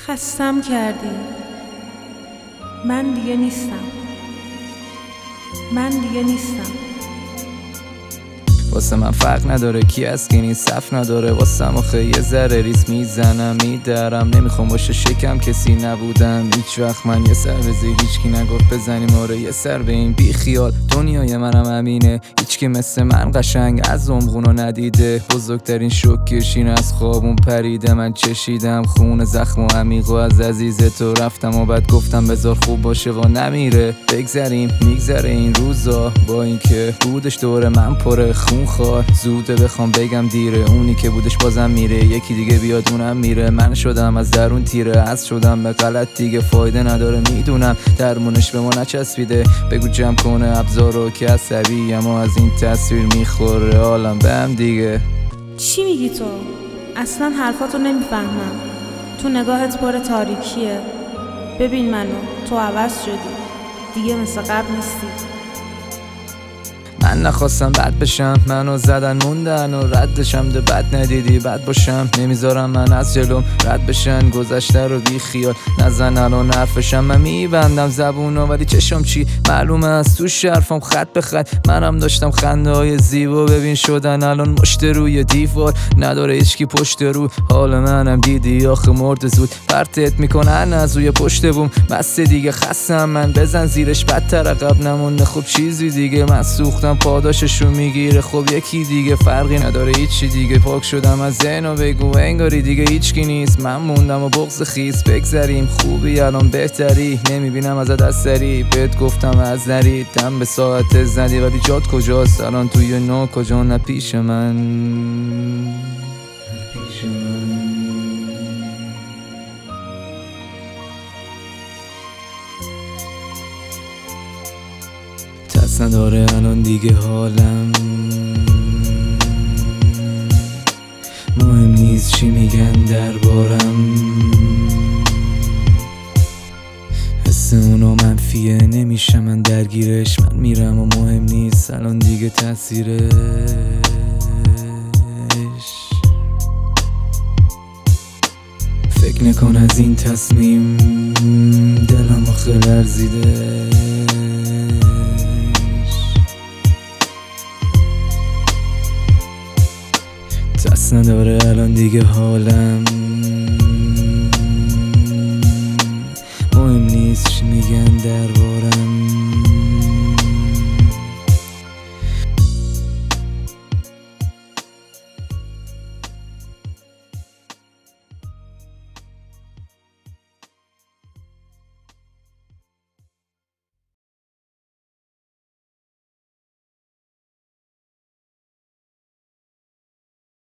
خستم کردی. من دیگه نیستم. واسه من فرق نداره کی از کی نیست، صف نداره واسم آخه یه ذره ریس میزنم میدرم. نمیخوام باشه شکم کسی نبودم هیچ وقت، من یه سر به زیر هیچکی نگفت بزنیم آره یه سر به این بی خیال. دنیای منم همینه، هیچکی مثل من قشنگ از عمقونو ندیده. بزرگترین شوکش این از خوابون پریده، من چشیدم خون زخم و عمیق و از عزیز تو رفتم و بعد گفتم بذار خوب باشه و نمیره. بگذریم میگذره این روزا با اینکه بودش دور من پره خون خوار. زوده بخوام بگم دیره، اونی که بودش بازم میره، یکی دیگه بیاد اونم میره. من شدم از درون تیره، از شدم به غلط دیگه فایده نداره میدونم، درمونش به ما نچسبیده. بگو جمع کنه ابزارو که عصبی اما از این تصویر میخوره حالم به هم دیگه. چی میگی تو؟ اصلا حرفاتو نمیفهمم. تو نگاهت پر تاریکیه. ببین منو، تو عوض شدی، دیگه مثل قبل نیستی. من نخواستم بد بشم، منو زدن موندن و ردشم ده بد ندیدی بد باشم. نمیذارم من از جلوم رد بشن، گذشته رو بی خیال نزن الان حرفشم. من میبندم زبونو ولی چشم چی معلومه از تو شرفم خط به خط. منم داشتم خنده های زیبا، ببین شدن الان مشت روی دیوار. نداره هیچکی پشت رو حال منم دیدی آخه مرد زود. پرتت میکنن از روی پشت بوم بس دیگه خستم من، بزن زیرش بدتر عقب نمونده. خب چیزی دیگه من سوختم پاداششو میگیره، خب یکی دیگه فرقی نداره هیچی دیگه. پاک شدم از ذهن و بگو انگاری دیگه هیچکی نیست. من موندم و بغض خیس، بگذریم خوبی الان بهتری. نمیبینم ازت اثری، بهت گفتم از نری. دم به ساعت زدی ولی جات کجاست الان توی نو کجا؟ نه پیش من. دست نداره الان دیگه حالم، مهم نیست چی میگن دربارم. حس اونا منفیه نمیشه من درگیرش. من میرم و مهم نیست الان دیگه تاثیرش. فکر نکن از این تصمیم دلم آخه لرزیده. دست نداره الان دیگه حالم، مهم نیست چی میگن دربارم.